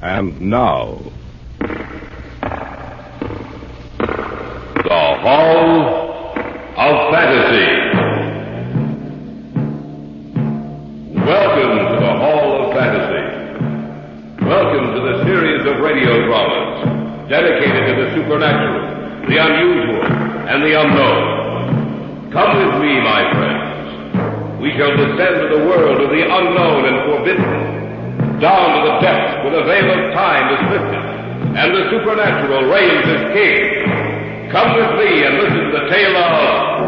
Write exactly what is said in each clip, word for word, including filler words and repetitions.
And now, the Hall of Fantasy. Welcome to the Hall of Fantasy. Welcome to the series of radio dramas dedicated to the supernatural, the unusual, and the unknown. Come with me, my friends. We shall descend to the world of the unknown and forbidden, down to the depths where the veil of time is lifted, and the supernatural reigns as king. Come with me and listen to the tale of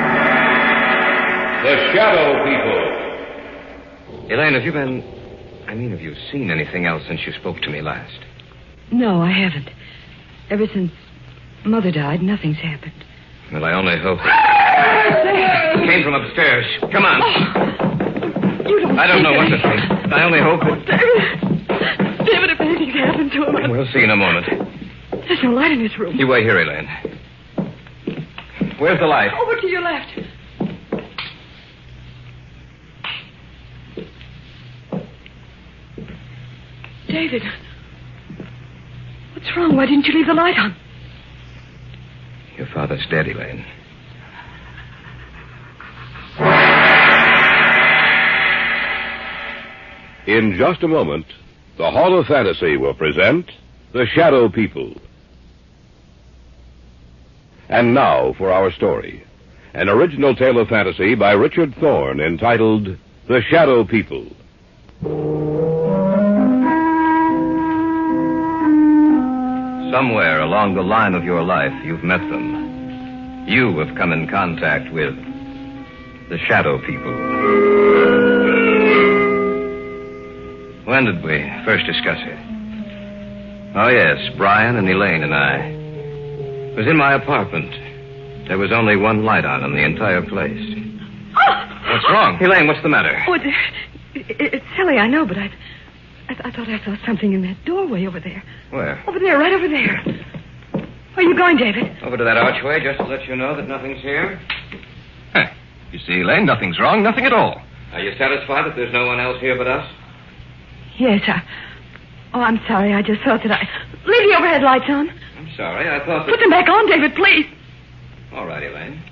the Shadow People. Elaine, have you been... I mean, have you seen anything else since you spoke to me last? No, I haven't. Ever since Mother died, nothing's happened. Well, I only hope... It came from upstairs. Come on. Oh, you don't I don't know what to anything. think. I only hope Oh, that... David, David, if anything's happened to him... I... We'll see in a moment. There's no light in his room. You wait here, Elaine. Where's the light? Over to your left. David, what's wrong? Why didn't you leave the light on? Your father's dead, Elaine. In just a moment, the Hall of Fantasy will present The Shadow People. And now for our story. An original tale of fantasy by Richard Thorne entitled The Shadow People. Somewhere along the line of your life, you've met them. You have come in contact with the Shadow People. When did we first discuss it? Oh, yes, Brian and Elaine and I. It was in my apartment. There was only one light on in the entire place. What's wrong? Elaine, what's the matter? Oh, it, it, it's silly, I know, but I, I, I thought I saw something in that doorway over there. Where? Over there, right over there. Where are you going, David? Over to that archway, just to let you know that nothing's here. Huh. You see, Elaine, nothing's wrong, nothing at all. Are you satisfied that there's no one else here but us? Yes, I... Oh, I'm sorry. I just thought that I... Leave the overhead lights on. I'm sorry. I thought that... Put them back on, David, please. All right, Elaine.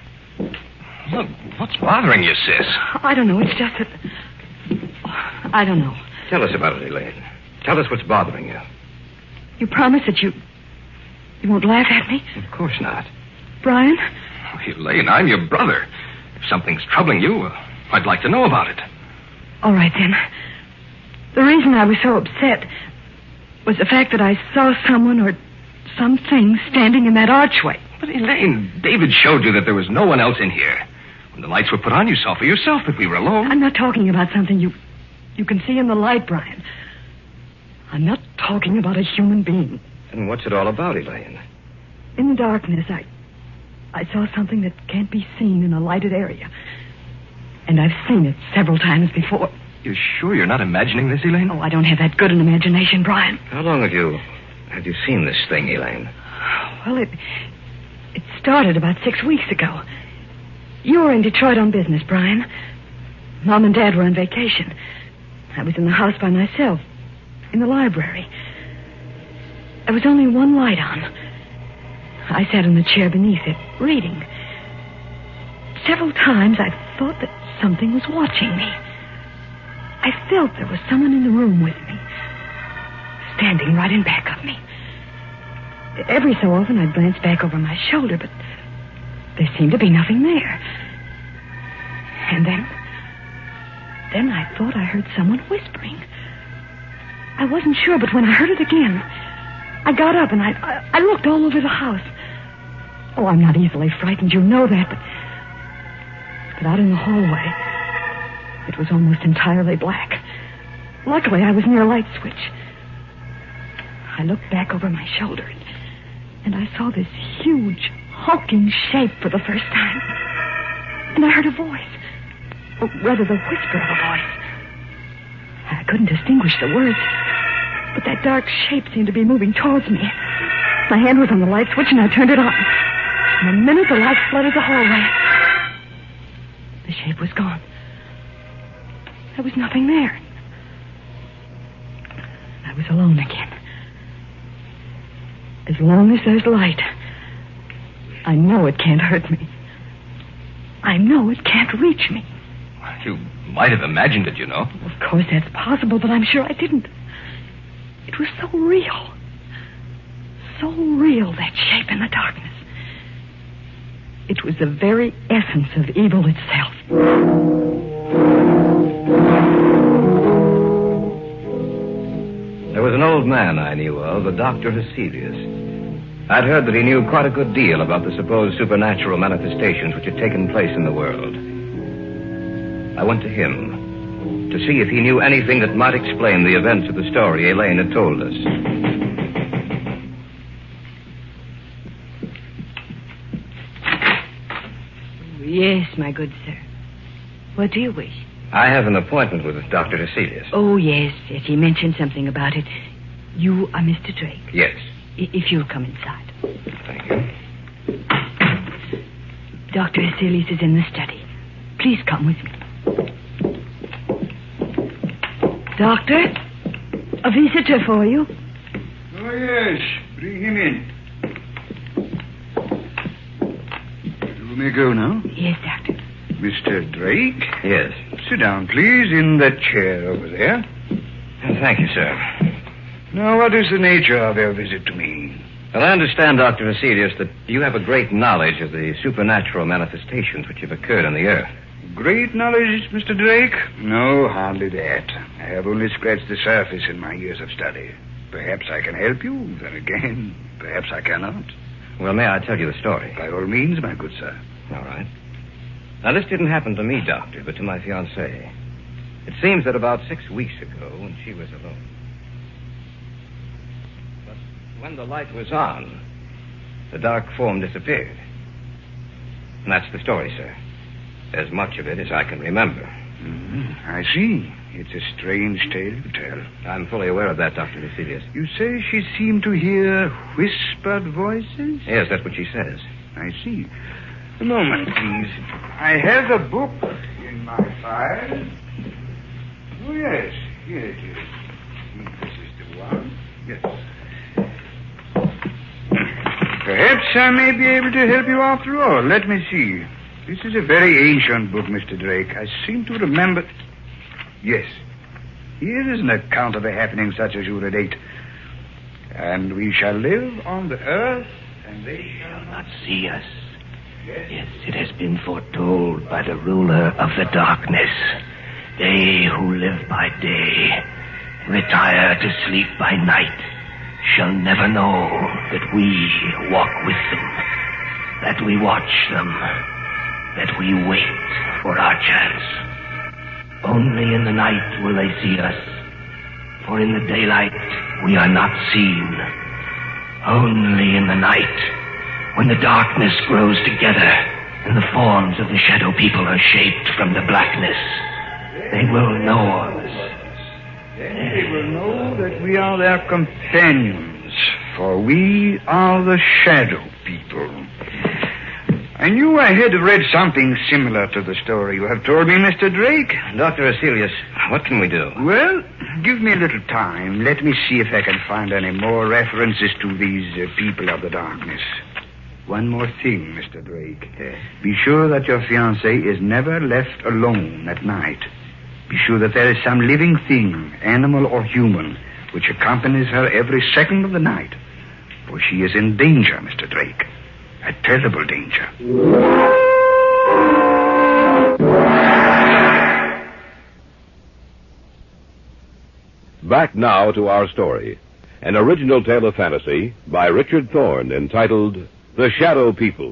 Look, what's bothering you, sis? I don't know. It's just that... I don't know. Tell us about it, Elaine. Tell us what's bothering you. You promise that you... You won't laugh at me? Of course not. Brian? Oh, Elaine, I'm your brother. If something's troubling you, uh, I'd like to know about it. All right, then. The reason I was so upset was the fact that I saw someone or something standing in that archway. But, Elaine, David showed you that there was no one else in here. When the lights were put on, you saw for yourself that we were alone. I'm not talking about something you you can see in the light, Brian. I'm not talking about a human being. Then what's it all about, Elaine? In the darkness, I I saw something that can't be seen in a lighted area. And I've seen it several times before. You're sure you're not imagining this, Elaine? Oh, I don't have that good an imagination, Brian. How long have you... have you seen this thing, Elaine? Well, it... it started about six weeks ago. You were in Detroit on business, Brian. Mom and Dad were on vacation. I was in the house by myself, in the library. There was only one light on. I sat in the chair beneath it, reading. Several times I thought that something was watching me. I felt there was someone in the room with me, standing right in back of me. Every so often I'd glance back over my shoulder, but there seemed to be nothing there. And then, then I thought I heard someone whispering. I wasn't sure, but when I heard it again, I got up and I, I, I looked all over the house. Oh, I'm not easily frightened, you know that, but, but out in the hallway, it was almost entirely black. Luckily, I was near a light switch. I looked back over my shoulder, and I saw this huge, hulking shape for the first time. And I heard a voice. Or rather, the whisper of a voice. I couldn't distinguish the words, but that dark shape seemed to be moving towards me. My hand was on the light switch, and I turned it on. In a minute, the light flooded the hallway. The shape was gone. There was nothing there. I was alone again. As long as there's light, I know it can't hurt me. I know it can't reach me. You might have imagined it, you know. Of course, that's possible, but I'm sure I didn't. It was so real. So real, that shape in the darkness. It was the very essence of evil itself. There was an old man I knew of, a Doctor Heselius. I'd heard that he knew quite a good deal about the supposed supernatural manifestations which had taken place in the world. I went to him to see if he knew anything that might explain the events of the story Elaine had told us. Yes, my good sir. What do you wish? I have an appointment with Doctor Heselius. Oh, yes, yes. He mentioned something about it. You are Mister Drake. Yes. I- if you'll come inside. Thank you. Doctor Heselius is in the study. Please come with me. Doctor, a visitor for you. Oh, yes. Bring him in. You may go now. Yes, Doctor. Mister Drake? Yes. Sit down, please, in that chair over there. Thank you, sir. Now, what is the nature of your visit to me? Well, I understand, Doctor Heselius, that you have a great knowledge of the supernatural manifestations which have occurred on the earth. Great knowledge, Mister Drake? No, hardly that. I have only scratched the surface in my years of study. Perhaps I can help you. Then again, perhaps I cannot. Well, may I tell you the story? By all means, my good sir. All right. Now, this didn't happen to me, Doctor, but to my fiancée. It seems that about six weeks ago, when she was alone. But when the light was on, the dark form disappeared. And that's the story, sir. As much of it as I can remember. Mm, I see. It's a strange tale you tell. I'm fully aware of that, Doctor Heselius. You say she seemed to hear whispered voices? Yes, that's what she says. I see. A moment, please. I have a book in my file. Oh, yes. Here it is. This is the one. Yes. Perhaps I may be able to help you after all. Let me see. This is a very ancient book, Mister Drake. I seem to remember... Yes. Here is an account of a happening such as you relate. And we shall live on the earth, and they shall not see us. Yes. Yes, it has been foretold by the ruler of the darkness. They who live by day, retire to sleep by night, shall never know that we walk with them, that we watch them, that we wait for our chance. Only in the night will they see us, for in the daylight we are not seen. Only in the night, when the darkness grows together and the forms of the shadow people are shaped from the blackness, they will know us. Then they will know that we are their companions, for we are the shadow people. I knew I had read something similar to the story you have told me, Mister Drake. Doctor Heselius, what can we do? Well, give me a little time. Let me see if I can find any more references to these uh, people of the darkness. One more thing, Mister Drake. Yes. Be sure that your fiancée is never left alone at night. Be sure that there is some living thing, animal or human, which accompanies her every second of the night. For she is in danger, Mister Drake. A terrible danger. Back now to our story. An original tale of fantasy by Richard Thorne entitled The Shadow People.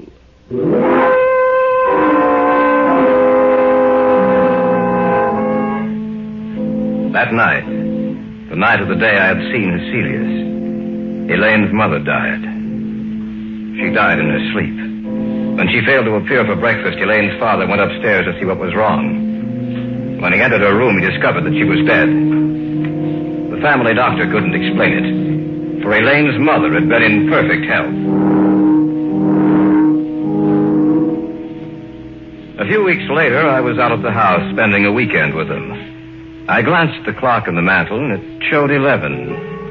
That night, the night of the day I had seen Heselius, Elaine's mother died. She died in her sleep. When she failed to appear for breakfast, Elaine's father went upstairs to see what was wrong. When he entered her room, he discovered that she was dead. The family doctor couldn't explain it, for Elaine's mother had been in perfect health. A few weeks later, I was out at the house spending a weekend with them. I glanced at the clock on the mantel, and it showed eleven.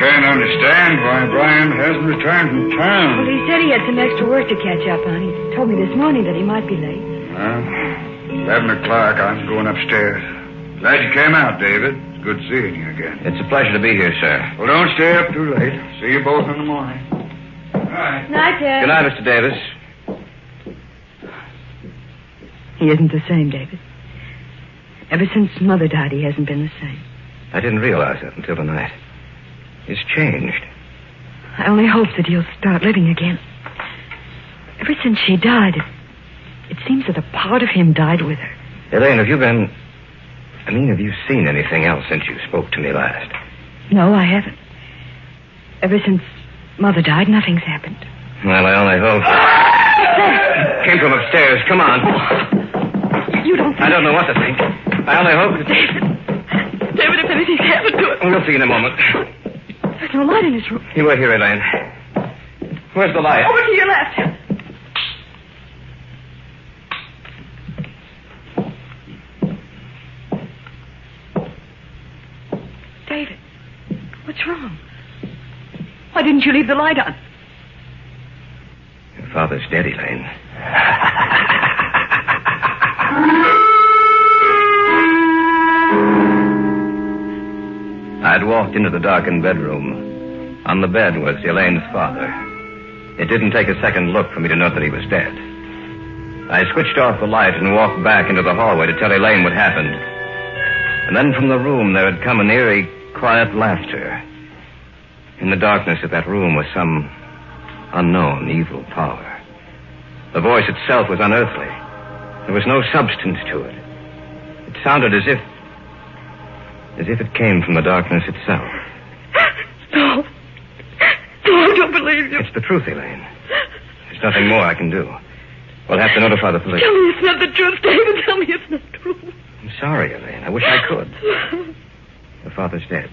can't understand why Brian hasn't returned from Well, town. he said he had some extra work to catch up on. He told me this morning that he might be late. Well, eleven o'clock. I'm going upstairs. Glad you came out, David. It's good seeing you again. It's a pleasure to be here, sir. Well, don't stay up too late. See you both in the morning. Good night. Night, Dad. Good night, Mister Davis. He isn't the same, David. Ever since Mother died, he hasn't been the same. I didn't realize that until tonight. He's changed. I only hope that he'll start living again. Ever since she died, it, it seems that a part of him died with her. Elaine, have you been... I mean, have you seen anything else since you spoke to me last? No, I haven't. Ever since Mother died, nothing's happened. Well, I only hope... Came from upstairs. Come on. You don't think... I don't know what to think. I only hope... That... David. David, if anything's happened to it... We'll see in a moment. There's no light in this room. You wait here, Elaine. Where's the light? Over to your left. David, what's wrong? Why didn't you leave the light on? Your father's dead, Elaine. I'd walked into the darkened bedroom. On the bed was Elaine's father. It didn't take a second look for me to know that he was dead. I switched off the light and walked back into the hallway to tell Elaine what happened. And then from the room there had come an eerie, quiet laughter. In the darkness of that room was some unknown evil power. The voice itself was unearthly. There was no substance to it. It sounded as if... as if it came from the darkness itself. No. No, I don't believe you. It's the truth, Elaine. There's nothing more I can do. We'll have to notify the police. Tell me it's not the truth, David. Tell me it's not true. I'm sorry, Elaine. I wish I could. Your father's dead.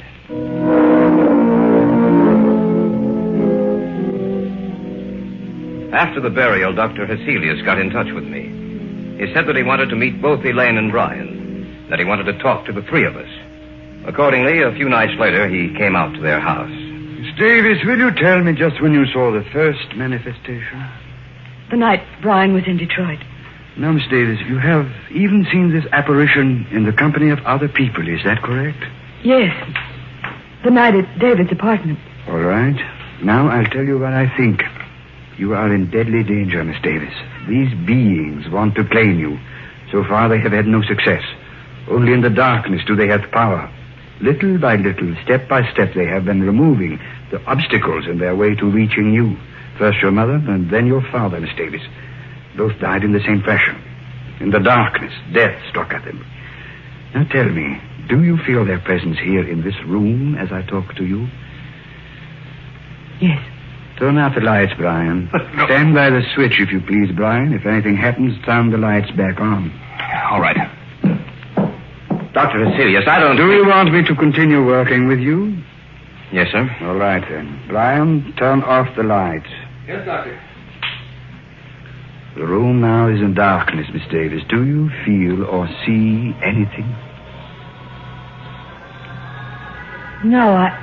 After the burial, Doctor Heselius got in touch with me. He said that he wanted to meet both Elaine and Brian, that he wanted to talk to the three of us. Accordingly, a few nights later, he came out to their house. Miss Davis, will you tell me just when you saw the first manifestation? The night Brian was in Detroit. Now, Miss Davis, you have even seen this apparition in the company of other people, is that correct? Yes. The night at David's apartment. All right. Now I'll tell you what I think. You are in deadly danger, Miss Davis. These beings want to claim you. So far, they have had no success. Only in the darkness do they have power. Little by little, step by step, they have been removing the obstacles in their way to reaching you. First your mother, and then your father, Miss Davis. Both died in the same fashion. In the darkness, death struck at them. Now tell me, do you feel their presence here in this room as I talk to you? Yes. Turn out the lights, Brian. No. Stand by the switch, if you please, Brian. If anything happens, turn the lights back on. All right. Doctor Heselius, I don't... Do you want me to continue working with you? Yes, sir. All right, then. Brian, turn off the lights. Yes, Doctor. The room now is in darkness, Miss Davis. Do you feel or see anything? No, I...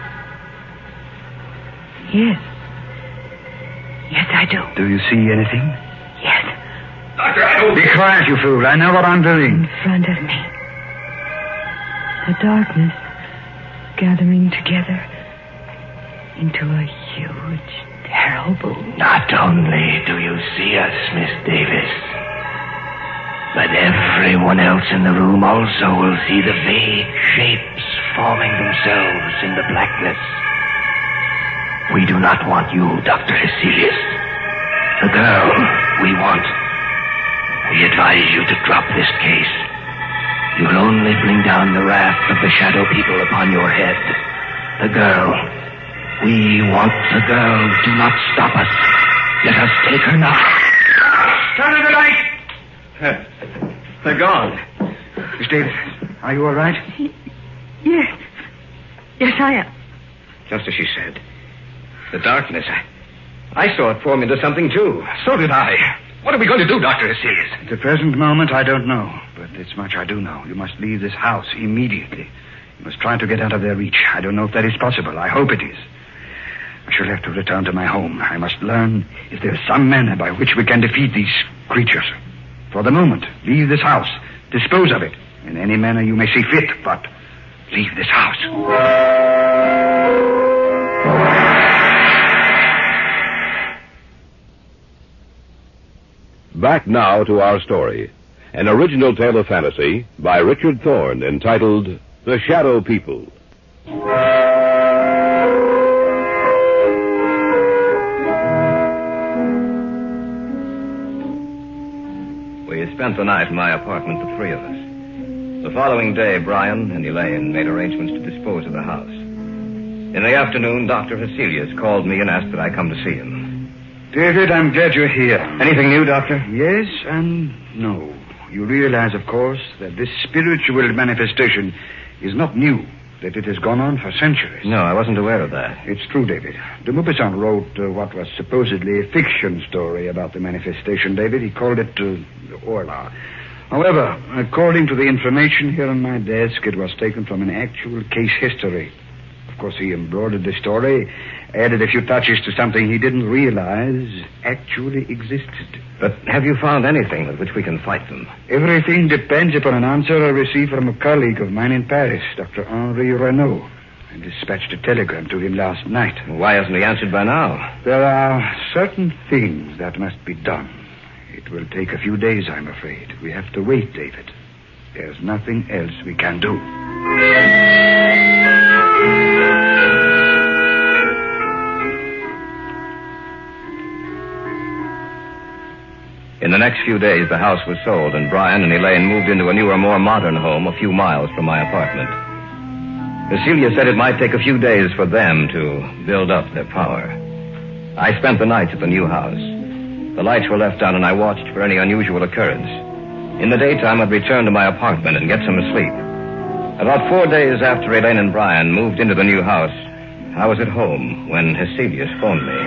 Yes. Yes, I do. Do you see anything? Yes. Doctor, I don't... Be quiet, you fool. I know what I'm doing. In front of me. The darkness gathering together into a huge, terrible... Not only do you see us, Miss Davis, but everyone else in the room also will see the vague shapes forming themselves in the blackness. We do not want you, Doctor Heselius. The girl we want. We advise you to drop this case. You'll only bring down the wrath of the shadow people upon your head. The girl. We want the girl. Do not stop us. Let us take her now. Turn on the light! They're gone. Miss Davis, are you all right? Yes. Yes, I am. Just as she said. The darkness. I, I saw it form into something, too. So did I. What are we going to do, Doctor Heselius? At the present moment, I don't know. But this much I do know. You must leave this house immediately. You must try to get out of their reach. I don't know if that is possible. I hope it is. I shall have to return to my home. I must learn if there is some manner by which we can defeat these creatures. For the moment, leave this house. Dispose of it in any manner you may see fit, but leave this house. Back now to our story. An original tale of fantasy by Richard Thorne entitled The Shadow People. We spent the night in my apartment, the three of us. The following day, Brian and Elaine made arrangements to dispose of the house. In the afternoon, Doctor Heselius called me and asked that I come to see him. David, I'm glad you're here. Anything new, Doctor? Yes and no. You realize, of course, that this spiritual manifestation is not new, that it has gone on for centuries. No, I wasn't aware of that. It's true, David. De Maupassant wrote uh, what was supposedly a fiction story about the manifestation, David. He called it uh, Orla. However, according to the information here on my desk, it was taken from an actual case history. Of course, he embroidered the story, added a few touches to something he didn't realize actually existed. But have you found anything with which we can fight them? Everything depends upon an answer I received from a colleague of mine in Paris, Doctor Henri Renaud. I dispatched a telegram to him last night. Why hasn't he answered by now? There are certain things that must be done. It will take a few days, I'm afraid. We have to wait, David. There's nothing else we can do. In the next few days, the house was sold, and Brian and Elaine moved into a newer, more modern home a few miles from my apartment. Cecilia said it might take a few days for them to build up their power. I spent the nights at the new house. The lights were left on, and I watched for any unusual occurrence. In the daytime, I'd return to my apartment and get some sleep. About four days after Elaine and Brian moved into the new house, I was at home when Heselius phoned me.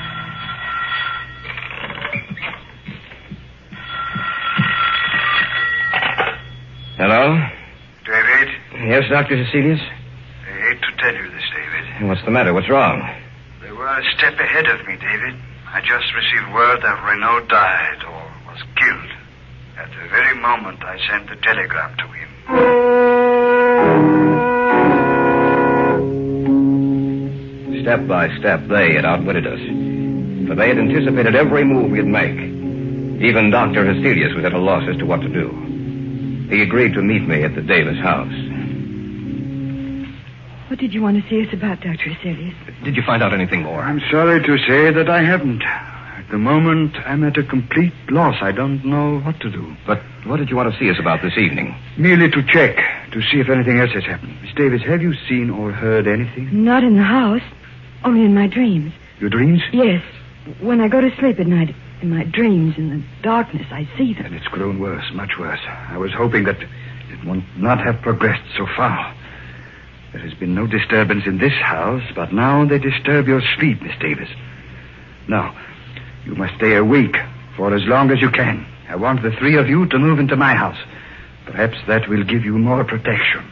Hello? David? Yes, Doctor Heselius? I hate to tell you this, David. What's the matter? What's wrong? They were a step ahead of me, David. I just received word that Renaud died or was killed. At the very moment I sent the telegram to him. Step by step, they had outwitted us. For they had anticipated every move we'd make. Even Doctor Heselius was at a loss as to what to do. He agreed to meet me at the Davis house. What did you want to see us about, Doctor Heselius? Did you find out anything more? I'm sorry to say that I haven't. At the moment, I'm at a complete loss. I don't know what to do. But what did you want to see us about this evening? Merely to check, to see if anything else has happened. Miss Davis, have you seen or heard anything? Not in the house. Only in my dreams. Your dreams? Yes. When I go to sleep at night, in my dreams, in the darkness, I see them. And it's grown worse, much worse. I was hoping that it would not have progressed so far. There has been no disturbance in this house, but now they disturb your sleep, Miss Davis. Now, you must stay awake for as long as you can. I want the three of you to move into my house. Perhaps that will give you more protection.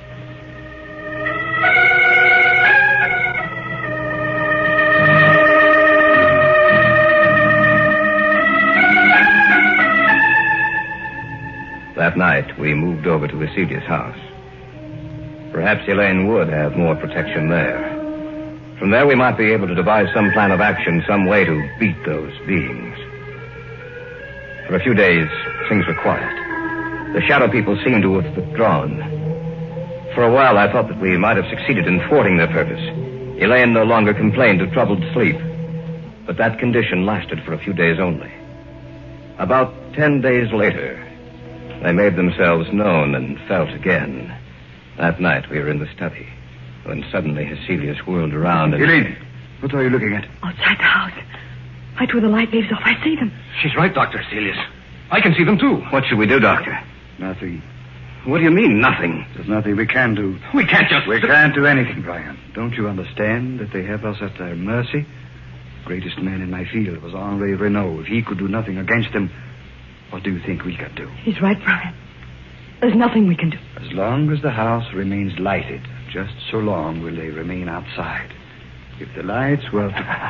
That night, we moved over to Heselius' house. Perhaps Elaine would have more protection there. From there, we might be able to devise some plan of action, some way to beat those beings. For a few days, things were quiet. The shadow people seemed to have withdrawn. For a while, I thought that we might have succeeded in thwarting their purpose. Elaine no longer complained of troubled sleep. But that condition lasted for a few days only. About ten days later, they made themselves known and felt again. That night, we were in the study, when suddenly Heselius whirled around and... Elaine, what are you looking at? Outside the house. Right where the light leaves off, I see them. She's right, Doctor Heselius. I can see them, too. What should we do, Doctor? Nothing. What do you mean, nothing? There's nothing we can do. We can't just... We can't do anything, Brian. Don't you understand that they have us at their mercy? The greatest man in my field was Henri Renaud. If he could do nothing against them, what do you think we can do? He's right, Brian. There's nothing we can do. As long as the house remains lighted, just so long will they remain outside. If the lights were...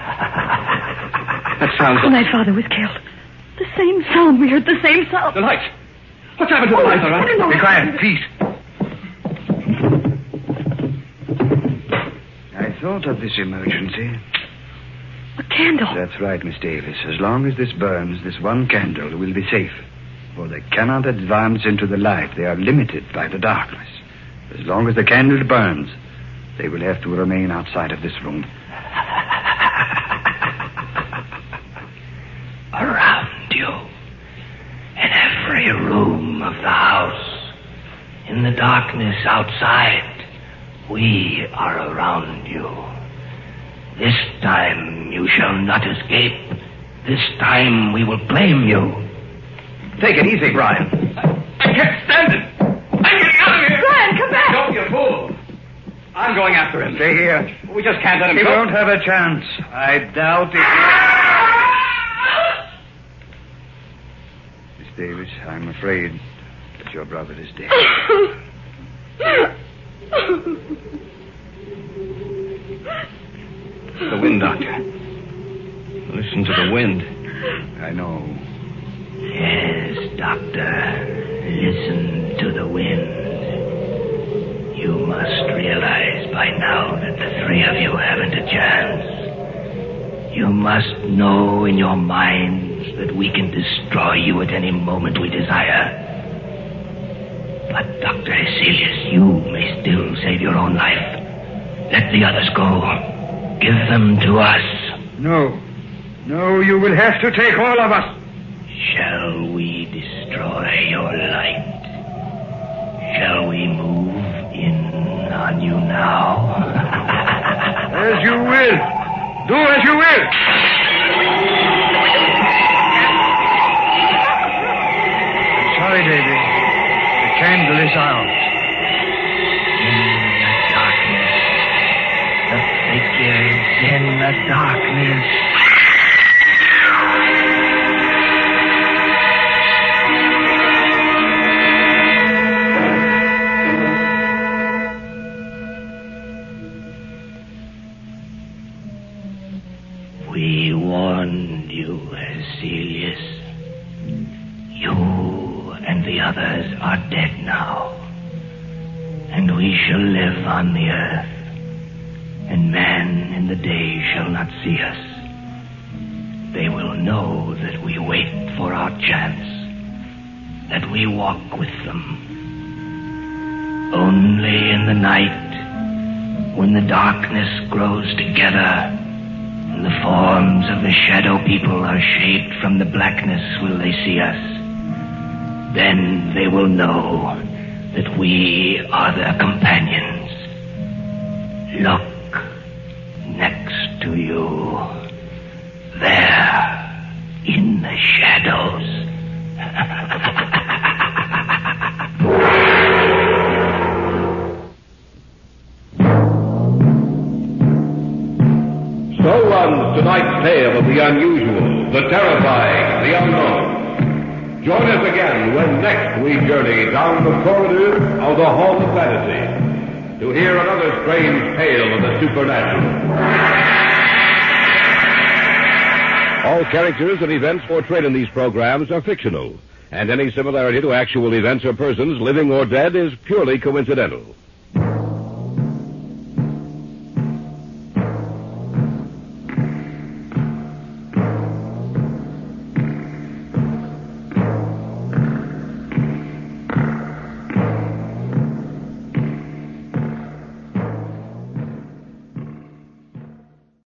That sounds... When my father was killed. The same sound. We heard the same sound. The lights. What's happened to the lights, all right? No, no, Be no. quiet, please. I thought of this emergency. A candle. That's right, Miss Davis. As long as this burns, this one candle will be safe. For they cannot advance into the light. They are limited by the darkness. As long as the candle burns, they will have to remain outside of this room. Around you, in every room of the house, in the darkness outside, we are around you. This time you shall not escape. This time we will claim you. Take it easy, Brian. I, I can't stand it. I'm getting out of here. Brian, come back. Don't, you fool. I'm going after him. Stay here. We just can't let him He go. won't have a chance. I doubt it. Miss Davis, I'm afraid that your brother is dead. The wind, Doctor. Listen to the wind. I know. Yes, Doctor. Listen to the wind. You must realize by now that the three of you haven't a chance. You must know in your minds that we can destroy you at any moment we desire. But, Doctor Heselius, you may still save your own life. Let the others go. Give them to us. No. No, you will have to take all of us. Shall we destroy your light? Shall we move in on you now? As you will. Do as you will. Sorry, David. The candle is out. In the darkness. The figures in the darkness. We warned you, Heselius. You and the others are dead now. And we shall live on the earth. And man in the day shall not see us. They will know that we wait for our chance. That we walk with them. Only in the night, when the darkness grows together, and the forms of the shadow people are shaped from the blackness, will they see us. Then they will know that we are their companions. Look next to you. There, in the shadows. So runs tonight's tale of the unusual, the terrifying, the unknown. Join us again when next we journey down the corridors of the Hall of Fantasy to hear another strange tale of the supernatural. All characters and events portrayed in these programs are fictional, and any similarity to actual events or persons, living or dead, is purely coincidental.